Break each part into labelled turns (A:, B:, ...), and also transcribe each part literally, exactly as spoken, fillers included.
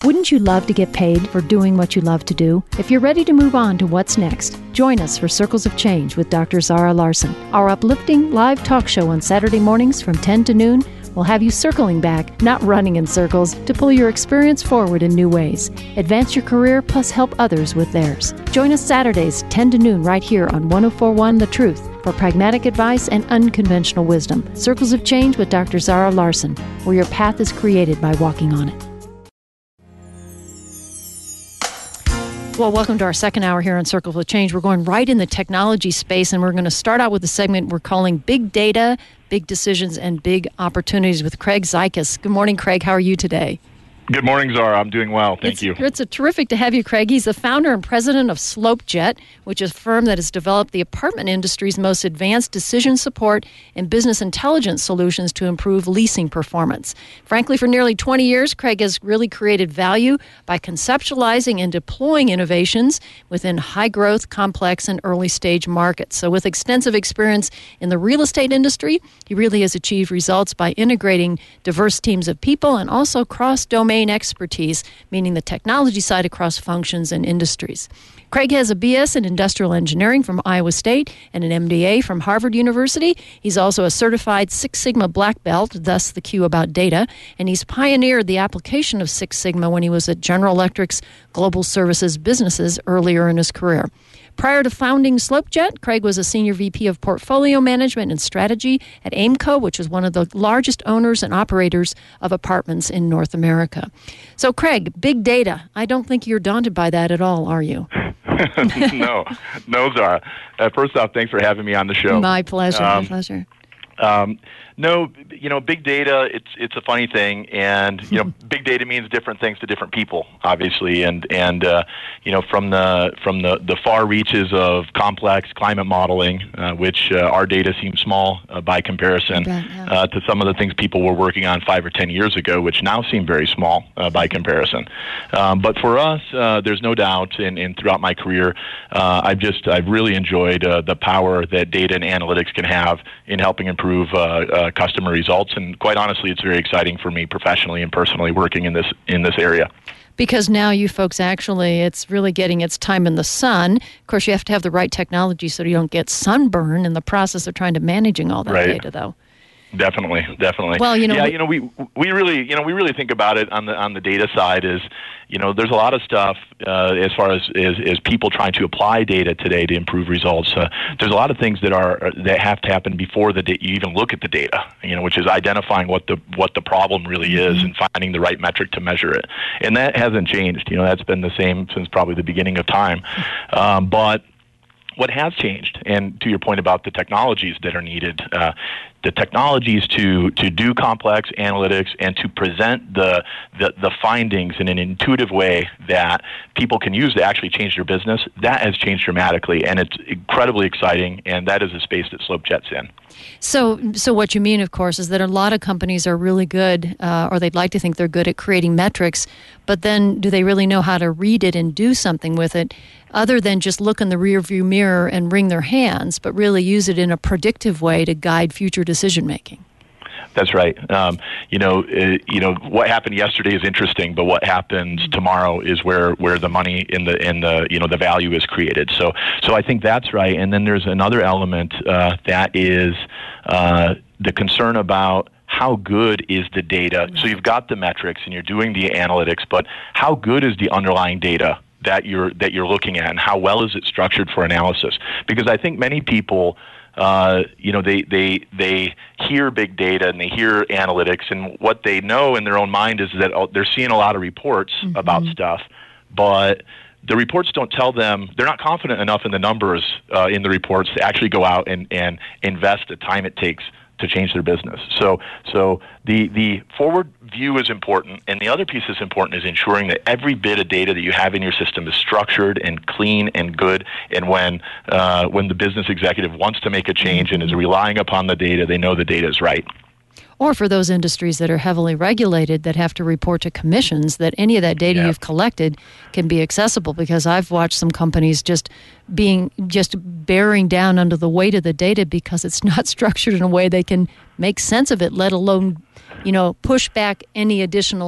A: Wouldn't you love to get paid for doing what you love to do? If you're ready to move on to what's next, join us for Circles of Change with Doctor Zara Larson. Our uplifting live talk show on Saturday mornings from ten to noon will have you circling back, not running in circles, to pull your experience forward in new ways. Advance your career plus help others with theirs. Join us Saturdays, ten to noon, right here on one oh four point one The Truth for pragmatic advice and unconventional wisdom. Circles of Change with Doctor Zara Larson, where your path is created by walking on it. Well, welcome to our second hour here on Circles of Change. We're going right in the technology space, and we're going to start out with a segment we're calling Big Data, Big Decisions, and Big Opportunities with Craig Zykus. Good morning, Craig. How are you today?
B: Good morning, Zara. I'm doing well. Thank
A: it's,
B: you.
A: It's a terrific to have you, Craig. He's the founder and president of SlopeJet, which is a firm that has developed the apartment industry's most advanced decision support and business intelligence solutions to improve leasing performance. Frankly, for nearly twenty years, Craig has really created value by conceptualizing and deploying innovations within high-growth, complex, and early-stage markets. So with extensive experience in the real estate industry, he really has achieved results by integrating diverse teams of people and also cross-domain expertise, meaning the technology side across functions and industries. Craig has a B S in Industrial Engineering from Iowa State and an M D A from Harvard University. He's also a certified Six Sigma Black Belt, thus the Q about data, and he's pioneered the application of Six Sigma when he was at General Electric's Global Services Businesses earlier in his career. Prior to founding SlopeJet, Craig was a senior V P of Portfolio Management and Strategy at Aimco, which is one of the largest owners and operators of apartments in North America. So, Craig, big data. I don't think you're daunted by that at all, are you?
B: no, no, Zara. Uh, first off, thanks for having me on the show.
A: My pleasure, um, my pleasure.
B: Um, no, you know, big data, it's it's a funny thing, and, you know, big data means different things to different people, obviously, and, and uh, you know, from the from the, the far reaches of complex climate modeling, uh, which uh, our data seems small uh, by comparison, bet, yeah. uh, to some of the things people were working on five or ten years ago, which now seem very small uh, by comparison. Um, but for us, uh, there's no doubt, and, and throughout my career, uh, I've just, I've really enjoyed uh, the power that data and analytics can have in helping improve uh, uh, customer results, and quite honestly, it's very exciting for me professionally and personally working in this in this area.
A: Because now you folks actually, it's really getting its time in the sun. Of course, you have to have the right technology so you don't get sunburn in the process of trying to managing all that
B: right.
A: data, though.
B: Definitely, definitely.
A: Well, you know,
B: yeah,
A: we,
B: you know, we we really, you know, we really think about it on the on the data side. Is, you know, there's a lot of stuff uh, as far as, as as people trying to apply data today to improve results. Uh, there's a lot of things that are that have to happen before the da- you even look at the data. You know, which is identifying what the what the problem really
A: mm-hmm.
B: is and finding the right metric to measure it. And that hasn't changed. You know, that's been the same since probably the beginning of time. Um, but what has changed, and to your point about the technologies that are needed, uh, the technologies to, to do complex analytics and to present the, the the findings in an intuitive way that people can use to actually change their business, that has changed dramatically, and it's incredibly exciting, and that is a space that SlopeJet's in.
A: So so what you mean, of course, is that a lot of companies are really good, uh, or they'd like to think they're good at creating metrics, but then do they really know how to read it and do something with it, other than just look in the rearview mirror and wring their hands, but really use it in a predictive way to guide future decision-making?
B: That's right. Um, you know, uh, you know what happened yesterday is interesting, but what happens tomorrow is where, where the money in the in the you know the value is created. So so I think that's right. And then there's another element uh, that is uh, the concern about how good is the data. So you've got the metrics and you're doing the analytics, but how good is the underlying data that you're that you're looking at, and how well is it structured for analysis? Because I think many people, Uh, you know, they, they they hear big data and they hear analytics, and what they know in their own mind is that they're seeing a lot of reports mm-hmm. about stuff, but the reports don't tell them, they're not confident enough in the numbers uh, in the reports to actually go out and, and invest the time it takes to change their business. So so the, the forward view is important, and the other piece that's important is ensuring that every bit of data that you have in your system is structured and clean and good, and when uh, when the business executive wants to make a change and is relying upon the data, they know the data is right.
A: Or for those industries that are heavily regulated that have to report to commissions, that any of that data yeah. you've collected can be accessible, because I've watched some companies just being just bearing down under the weight of the data because it's not structured in a way they can make sense of it, let alone, you know, push back any additional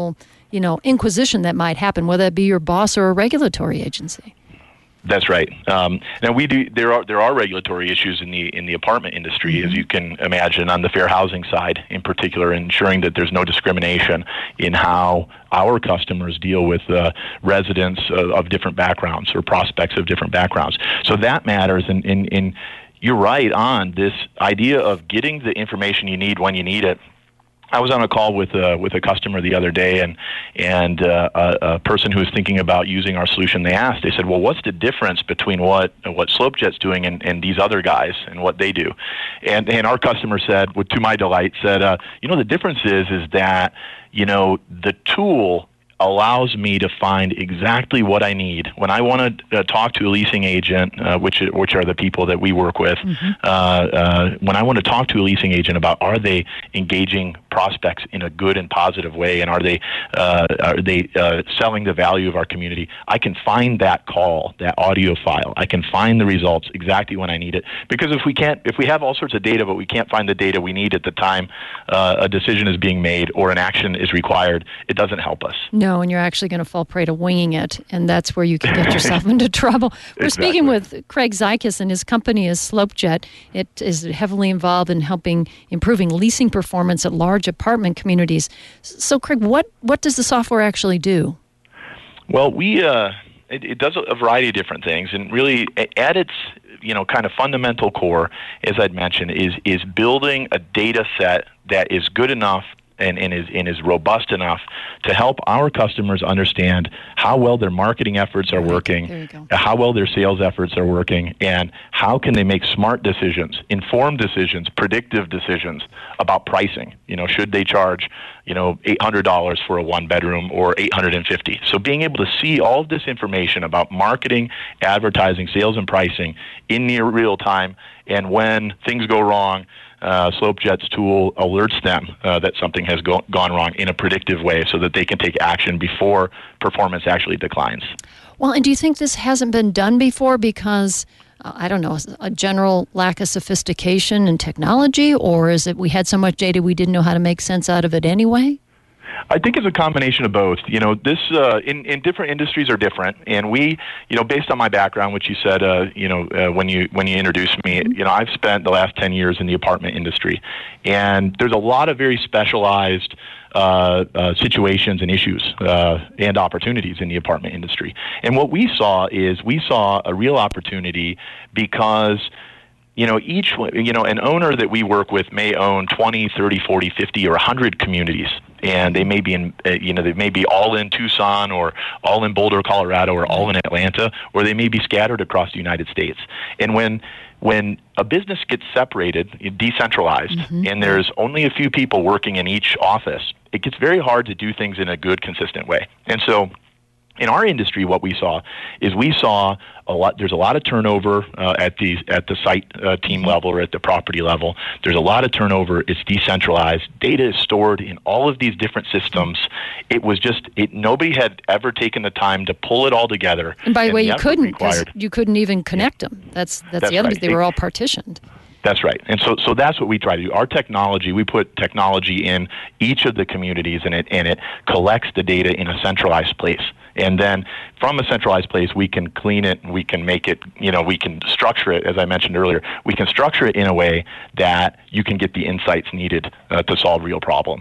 A: you know, inquisition that might happen, whether it be your boss or a regulatory agency.
B: That's right. Um, now we do. There are there are regulatory issues in the in the apartment industry, mm-hmm. as you can imagine, on the fair housing side, in particular, ensuring that there's no discrimination in how our customers deal with uh, residents of, of different backgrounds or prospects of different backgrounds. So that matters. And in, in, in you're right on this idea of getting the information you need when you need it. I was on a call with a, with a customer the other day, and and uh, a, a person who was thinking about using our solution. They asked, they said, "Well, what's the difference between what what SlopeJet's doing and, and these other guys and what they do?" And and our customer said, with to my delight, said, uh, "You know, the difference is is that you know the tool allows me to find exactly what I need when I want to uh, talk to a leasing agent, uh, which which are the people that we work with. Mm-hmm. Uh, uh, when I want to talk to a leasing agent about are they engaging prospects in a good and positive way, and are they uh, are they uh, selling the value of our community, I can find that call, that audio file. I can find the results exactly when I need it. Because if we can't, if we have all sorts of data, but we can't find the data we need at the time uh, a decision is being made or an action is required, it doesn't help us.
A: No. No, and you're actually going to fall prey to winging it, and that's where you can get yourself into trouble. We're
B: exactly.
A: speaking with Craig Zykus, and his company is SlopeJet. It is heavily involved in helping improving leasing performance at large apartment communities. So, Craig, what, what does the software actually do?
B: Well, we uh, it, it does a variety of different things, and really at its you know kind of fundamental core, as I'd mentioned, is is building a data set that is good enough And, and is and is robust enough to help our customers understand how well their marketing efforts are working, how well their sales efforts are working, and how can they make smart decisions, informed decisions, predictive decisions about pricing. You know, should they charge, you know, eight hundred dollars for a one bedroom or eight hundred fifty dollars? So being able to see all of this information about marketing, advertising, sales, and pricing in near real time, and when things go wrong, Uh, SlopeJet's tool alerts them uh, that something has go- gone wrong in a predictive way so that they can take action before performance actually declines.
A: Well, and do you think this hasn't been done before because, uh, I don't know, a general lack of sophistication and technology, or is it we had so much data we didn't know how to make sense out of it anyway?
B: I think it's a combination of both. You know, this uh, in in different industries are different, and we, you know, based on my background, which you said, uh, you know, uh, when you when you introduced me, you know, I've spent the last ten years in the apartment industry, and there's a lot of very specialized uh, uh, situations and issues uh, and opportunities in the apartment industry. And what we saw is we saw a real opportunity because, you know, each, you know, an owner that we work with may own twenty, thirty, forty, fifty, or one hundred communities. And they may be in, uh, you know, they may be all in Tucson or all in Boulder, Colorado, or all in Atlanta, or they may be scattered across the United States. And when when a business gets separated, decentralized, mm-hmm. and there's only a few people working in each office, it gets very hard to do things in a good, consistent way. And so in our industry, what we saw is we saw a lot. There's a lot of turnover uh, at the at the site uh, team level or at the property level. There's a lot of turnover. It's decentralized. Data is stored in all of these different systems. It was just it. Nobody had ever taken the time to pull it all together.
A: And by the way, you couldn't because you couldn't even connect them. That's that's, that's the other.
B: Right.
A: They were all partitioned.
B: That's right. And so so that's what we try to do. Our technology, we put technology in each of the communities, and it and it collects the data in a centralized place. And then from a centralized place, we can clean it, we can make it, you know, we can structure it, as I mentioned earlier. We can structure it in a way that you can get the insights needed uh, to solve real problems.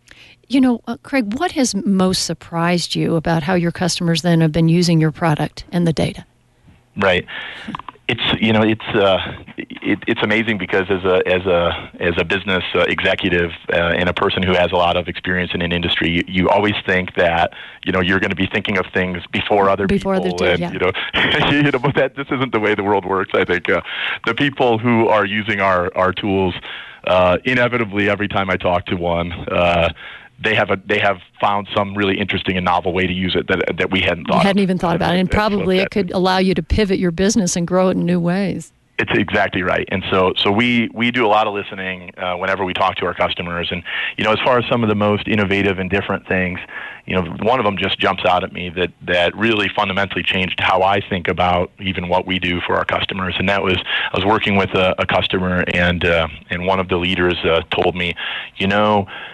A: You know, uh, Craig, what has most surprised you about how your customers then have been using your product and the data?
B: Right. It's you know it's uh, it, it's amazing because as a as a as a business uh, executive uh, and a person who has a lot of experience in an industry, you, you always think that you know you're going to be thinking of things before other
A: before
B: people,
A: they do,
B: and
A: yeah.
B: you know you know but that this isn't the way the world works. I think uh, the people who are using our our tools uh, inevitably every time I talk to one. Uh, They have a they have found some really interesting and novel way to use it that that we hadn't thought.
A: You hadn't
B: of.
A: even thought about it, and probably it could allow you to pivot your business and grow it in new ways.
B: It's exactly right, and so so we, we do a lot of listening uh, whenever we talk to our customers, and you know as far as some of the most innovative and different things, you know one of them just jumps out at me that that really fundamentally changed how I think about even what we do for our customers, and that was I was working with a, a customer, and uh, and one of the leaders uh, told me, you know.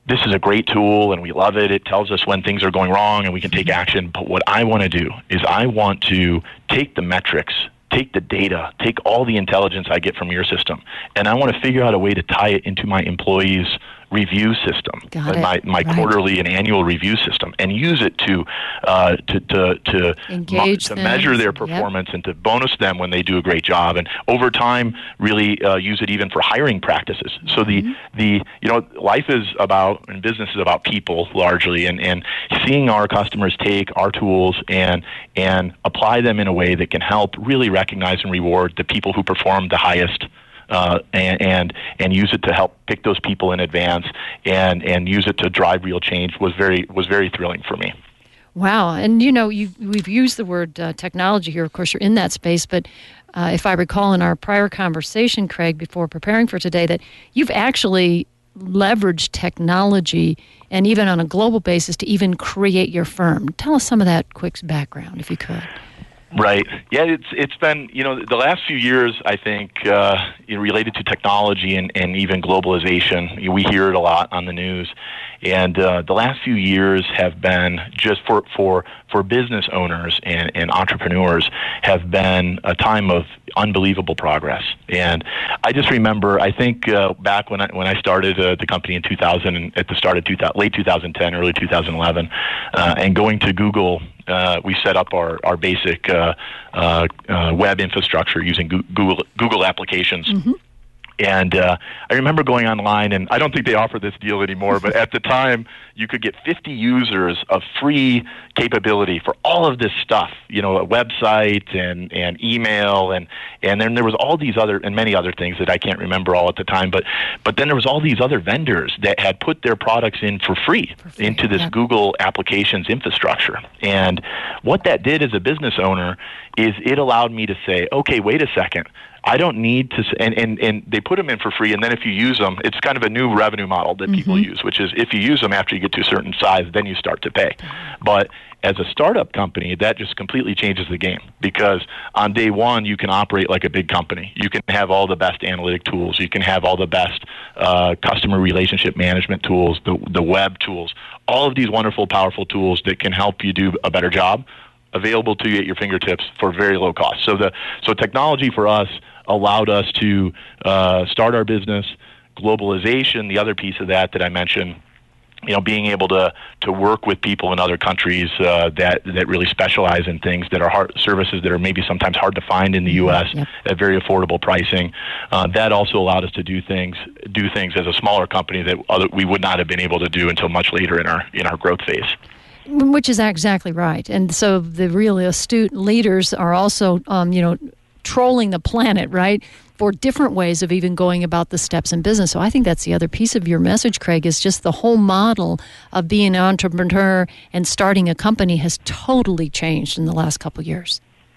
B: this is a great tool and we love it. It tells us when things are going wrong and we can take action. But what I want to do is I want to take the metrics, take the data, take all the intelligence I get from your system, and I want to figure out a way to tie it into my employees' review system,
A: Got
B: my
A: it.
B: my
A: Right.
B: quarterly and annual review system, and use it to uh, to to to,
A: Engage
B: to
A: them.
B: measure their
A: Yep.
B: performance and to bonus them when they do a great job, and over time really uh, use it even for hiring practices. So the
A: Mm-hmm.
B: the you know life is about and business is about people largely, and and seeing our customers take our tools and and apply them in a way that can help really recognize and reward the people who perform the highest. Uh, and, and and use it to help pick those people in advance, and, and use it to drive real change was very was very thrilling for me.
A: Wow. And, you know, you we've used the word uh, technology here. Of course, you're in that space. But uh, if I recall in our prior conversation, Craig, before preparing for today, that you've actually leveraged technology and even on a global basis to even create your firm. Tell us some of that quick background, if you could.
B: Right. Yeah, it's it's been, you know, the last few years, I think, uh, related to technology and, and even globalization, we hear it a lot on the news. And uh, the last few years have been just for, for, for business owners and, and entrepreneurs have been a time of unbelievable progress. And I just remember, I think uh, back when I when I started uh, the company in two thousand, at the start of two thousand, late two thousand ten, early two thousand eleven, uh, and going to Google, uh, we set up our our basic uh, uh, uh, web infrastructure using Google Google applications. Mm-hmm. And uh, I remember going online, and I don't think they offer this deal anymore, but at the time, you could get fifty users of free capability for all of this stuff, you know, a website and, and email, and, and then there was all these other, and many other things that I can't remember all at the time, but, but then there was all these other vendors that had put their products in for free, for free into this yeah. Google applications infrastructure. And what that did as a business owner is it allowed me to say, okay, wait a second, I don't need to, and, and, and they put them in for free, and then if you use them, it's kind of a new revenue model that mm-hmm. people use, which is if you use them after you get to a certain size, then you start to pay. But as a startup company, that just completely changes the game, because on day one, you can operate like a big company. You can have all the best analytic tools. You can have all the best uh, customer relationship management tools, the, the web tools, all of these wonderful, powerful tools that can help you do a better job, available to you at your fingertips for very low cost. So the so technology for us allowed us to uh, start our business. Globalization, the other piece of that that I mentioned, you know, being able to to work with people in other countries uh, that that really specialize in things that are hard, services that are maybe sometimes hard to find in the U S Yep. at very affordable pricing. Uh, that also allowed us to do things do things as a smaller company that other, we would not have been able to do until much later in our in our growth phase.
A: Which is exactly right. And so the really astute leaders are also, um, you know, trolling the planet, right, for different ways of even going about the steps in business. So I think that's the other piece of your message, Craig, is just the whole model of being an entrepreneur and starting a company has totally changed in the last couple of years.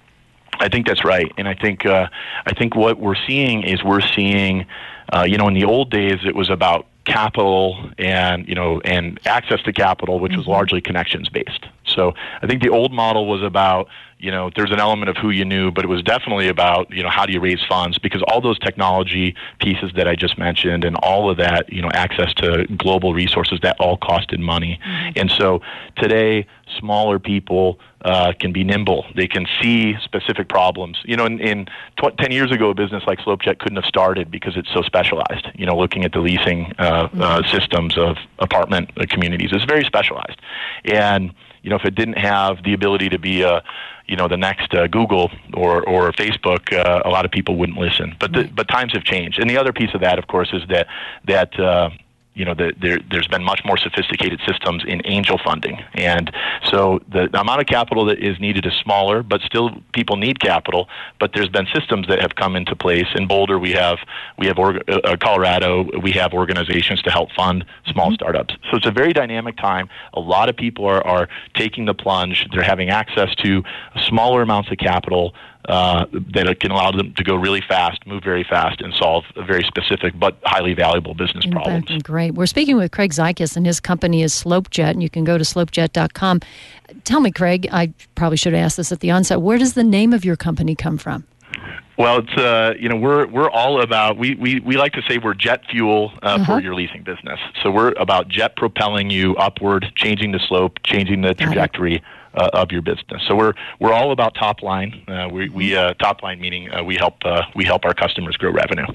B: I think that's right, and I think uh, I think what we're seeing is we're seeing, uh, you know, in the old days it was about capital and you know and access to capital, which mm-hmm. was largely connections based. So I think the old model was about, you know, there's an element of who you knew, but it was definitely about, you know, how do you raise funds? Because all those technology pieces that I just mentioned and all of that, you know, access to global resources, that all costed money. Mm-hmm. And so today, smaller people uh, can be nimble. They can see specific problems. You know, in, in tw- ten years ago, a business like SlopeJet couldn't have started because it's so specialized. You know, looking at the leasing uh, mm-hmm. uh, systems of apartment uh, communities, it's very specialized. And you know, if it didn't have the ability to be a, you know, the next uh, Google or or Facebook, uh, a lot of people wouldn't listen. But the, but times have changed, and the other piece of that, of course, is that that. Uh, you know, the, there, there's been much more sophisticated systems in angel funding. And so the, the amount of capital that is needed is smaller, but still people need capital. But there's been systems that have come into place. In Boulder, we have, we have org- uh, Colorado, we have organizations to help fund small mm-hmm. startups. So it's a very dynamic time. A lot of people are, are taking the plunge. They're having access to smaller amounts of capital Uh, that it can allow them to go really fast, move very fast, and solve very specific but highly valuable business problems.
A: Great. We're speaking with Craig Zykas, and his company is SlopeJet, and you can go to slope jet dot com. Tell me, Craig, I probably should have asked this at the onset, where does the name of your company come from?
B: Well, it's uh, you know we're we're all about we, we, we like to say we're jet fuel uh,
A: uh-huh.
B: for your leasing business. So we're about jet propelling you upward, changing the slope, changing the trajectory uh, of your business. So we're we're all about top line. Uh, we we uh, top line meaning uh, we help uh, we help our customers grow revenue.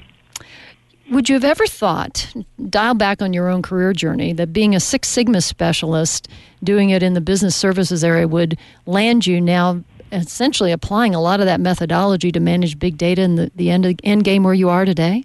A: Would you have ever thought, dial back on your own career journey, that being a Six Sigma specialist, doing it in the business services area, would land you now essentially applying a lot of that methodology to manage big data in the, the end, end game where you are today?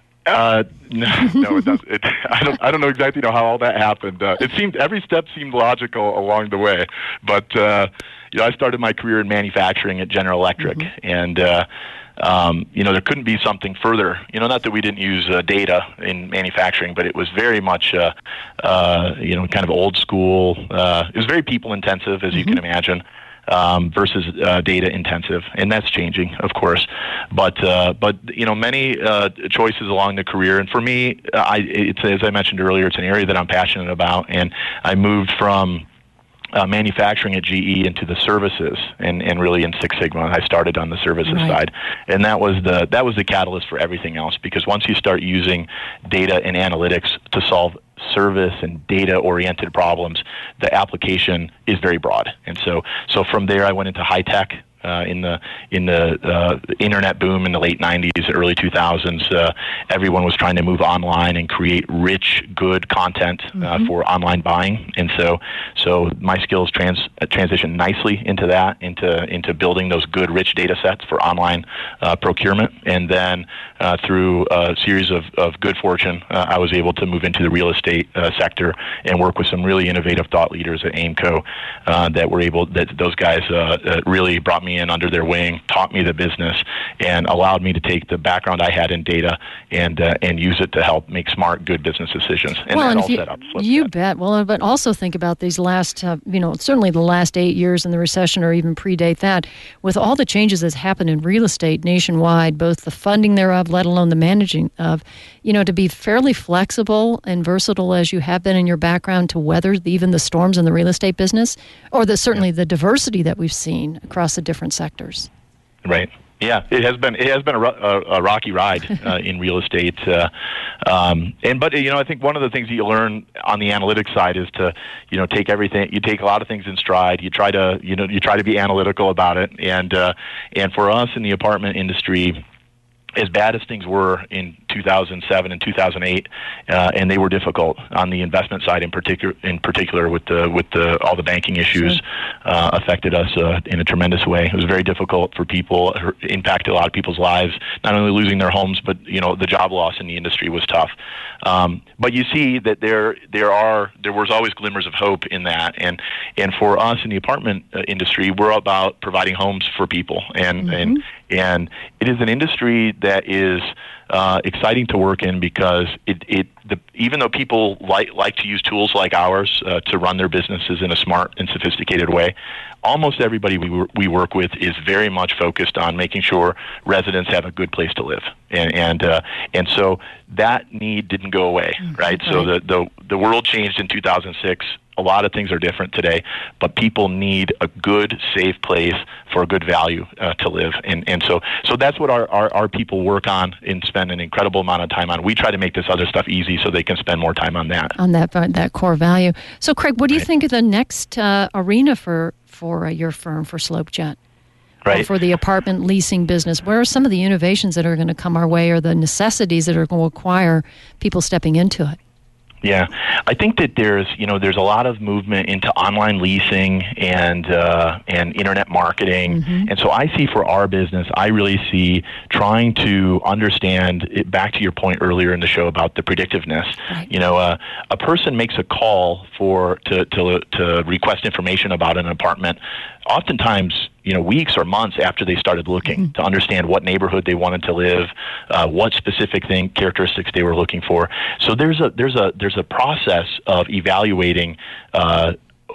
B: Uh, no, no, it does. It, I don't. I don't know exactly know how all that happened. Uh, it seemed every step seemed logical along the way, but uh, you know, I started my career in manufacturing at General Electric, mm-hmm. and uh, um, you know, there couldn't be something further. You know, not that we didn't use uh, data in manufacturing, but it was very much, uh, uh, you know, kind of old school. Uh, it was very people intensive, as mm-hmm. you can imagine. Um, versus uh, data intensive, and that's changing, of course. But uh, but you know, many uh, choices along the career, and for me, I it's as I mentioned earlier, it's an area that I'm passionate about, and I moved from uh, manufacturing at G E into the services, and, and really in Six Sigma. I started on the services
A: right.
B: side, and that was the that was the catalyst for everything else. Because once you start using data and analytics to solve service and data-oriented problems, the application is very broad. And so, so from there, I went into high tech. Uh, in the in the uh, internet boom in the late nineties, early two thousands, uh, everyone was trying to move online and create rich, good content uh, mm-hmm. for online buying, and so so my skills trans uh, transitioned nicely into that, into into building those good, rich data sets for online uh, procurement, and then uh, through a series of, of good fortune, uh, I was able to move into the real estate uh, sector and work with some really innovative thought leaders at Aimco uh, that were able that those guys uh, uh, really brought me in under their wing, taught me the business, and allowed me to take the background I had in data and uh, and use it to help make smart, good business decisions. And
A: well,
B: that
A: and
B: all
A: you,
B: set up.
A: You
B: that.
A: bet. Well, but also think about these last, uh, you know, certainly the last eight years in the recession, or even predate that, with all the changes that's happened in real estate nationwide, both the funding thereof, let alone the managing of, you know, to be fairly flexible and versatile as you have been in your background to weather even the storms in the real estate business, or the certainly yeah. the diversity that we've seen across the different sectors.
B: Right. Yeah, it has been it has been a, a, a rocky ride uh, in real estate, uh, um, and but you know I think one of the things that you learn on the analytics side is to you know take everything you take a lot of things in stride. You try to you know you try to be analytical about it, and uh, and for us in the apartment industry, as bad as things were in two thousand seven and two thousand eight, uh, and they were difficult on the investment side in particular. In particular, with the with the all the banking issues, sure. uh, affected us uh, in a tremendous way. It was very difficult for people, impacted a lot of people's lives. Not only losing their homes, but you know the job loss in the industry was tough. Um, but you see that there there are there was always glimmers of hope in that, and and for us in the apartment uh, industry, we're about providing homes for people, and mm-hmm. and and it is an industry that is uh, exciting to work in because it, it the, even though people like like to use tools like ours uh, to run their businesses in a smart and sophisticated way, almost everybody we we work with is very much focused on making sure residents have a good place to live, and and uh, and so that need didn't go away, right?
A: right?
B: So the, the the world changed in two thousand six. A lot of things are different today, but people need a good, safe place for a good value uh, to live. And and so so that's what our, our, our people work on and spend an incredible amount of time on. We try to make this other stuff easy so they can spend more time on that.
A: On that that core value. So, Craig, what do you right. think of the next uh, arena for, for uh, your firm, for SlopeJet?
B: Right.
A: Or for the apartment leasing business? Where are some of the innovations that are going to come our way, or the necessities that are going to require people stepping into it?
B: Yeah, I think that there's you know there's a lot of movement into online leasing and uh, and internet marketing, mm-hmm. and so I see for our business, I really see trying to understand it, back to your point earlier in the show about the predictiveness.
A: Right.
B: You know, uh, a person makes a call for to to to request information about an apartment, oftentimes, you know, weeks or months after they started looking mm-hmm. to understand what neighborhood they wanted to live, uh, what specific thing characteristics they were looking for. So there's a there's a there's a process of evaluating uh,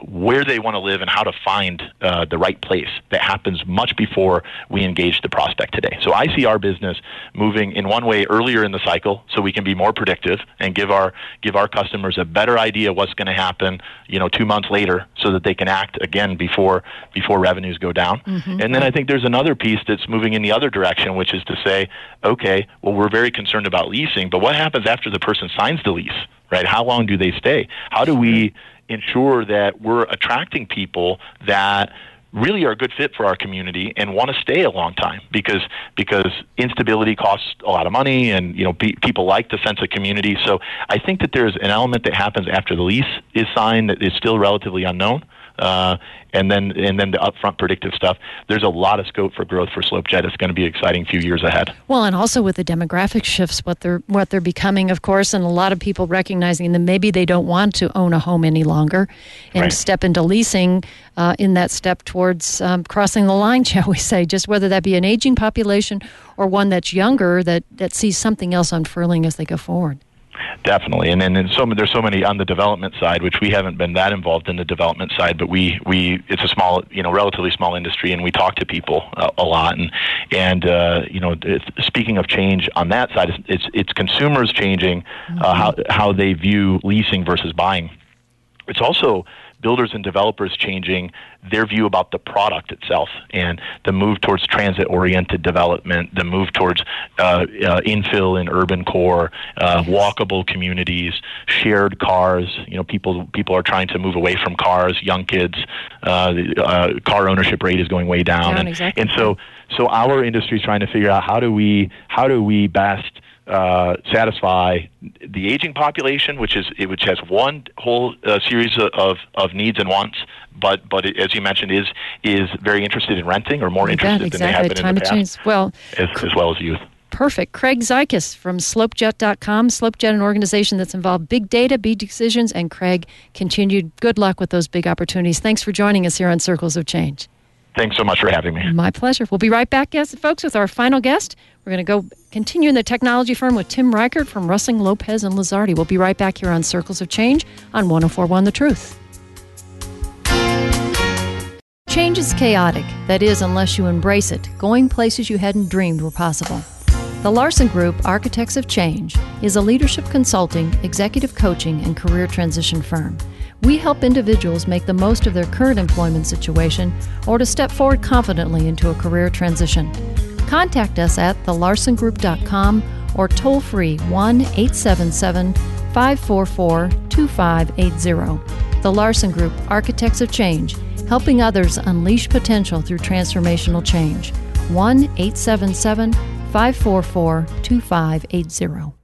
B: where they want to live and how to find uh, the right place. That happens much before we engage the prospect today. So I see our business moving in one way earlier in the cycle, so we can be more predictive and give our give our customers a better idea what's going to happen, you know, two months later, so that they can act again before before revenues go down. Mm-hmm. And then I think there's another piece that's moving in the other direction, which is to say, okay, well, we're very concerned about leasing, but what happens after the person signs the lease, right? How long do they stay? How do we ensure that we're attracting people that really are a good fit for our community and want to stay a long time? Because because instability costs a lot of money, and you know pe- people like the sense of community. So I think that there's an element that happens after the lease is signed that is still relatively unknown. Uh, and then and then the upfront predictive stuff. There's a lot of scope for growth for SlopeJet. It's going to be an exciting few years ahead.
A: Well, and also with the demographic shifts, what they're what they're becoming, of course, and a lot of people recognizing that maybe they don't want to own a home any longer, and right. step into leasing uh, in that step towards um, crossing the line, shall we say? Just whether that be an aging population or one that's younger that that sees something else unfurling as they go forward.
B: Definitely, and then and so there's so many on the development side, which we haven't been that involved in the development side, but we, we it's a small, you know, relatively small industry, and we talk to people uh, a lot, and and uh, you know, speaking of change on that side, it's it's, it's consumers changing uh, mm-hmm. how how they view leasing versus buying. It's also builders and developers changing their view about the product itself, and the move towards transit-oriented development, the move towards uh, uh, infill in urban core, uh, walkable communities, shared cars. You know, people people are trying to move away from cars. Young kids, uh, the uh, car ownership rate is going way down,
A: down
B: and,
A: exactly.
B: and so so our industry is trying to figure out how do we how do we best Uh, satisfy the aging population, which is which has one whole uh, series of, of needs and wants, but but it, as you mentioned, is is very interested in renting, or more interested
A: exactly.
B: than they have been
A: Time
B: in the
A: to
B: past,
A: change. Well,
B: as, as well as youth.
A: Perfect. Craig Zykis from slopejet dot com. SlopeJet, an organization that's involved big data, big decisions, and Craig, continued good luck with those big opportunities. Thanks for joining us here on Circles of Change.
B: Thanks so much for having me.
A: My pleasure. We'll be right back, guys, folks, with our final guest. We're going to go continue in the technology firm with Tim Reichert from Russing, Lopez, and Lizardi. We'll be right back here on Circles of Change on one oh four point one The Truth. Change is chaotic. That is, unless you embrace it, going places you hadn't dreamed were possible. The Larson Group, Architects of Change, is a leadership consulting, executive coaching, and career transition firm. We help individuals make the most of their current employment situation or to step forward confidently into a career transition. Contact us at the larson group dot com or toll free one eight seven seven, five four four, two five eight zero. The Larson Group, Architects of Change, helping others unleash potential through transformational change. one eight seven seven, five four four, two five eight zero.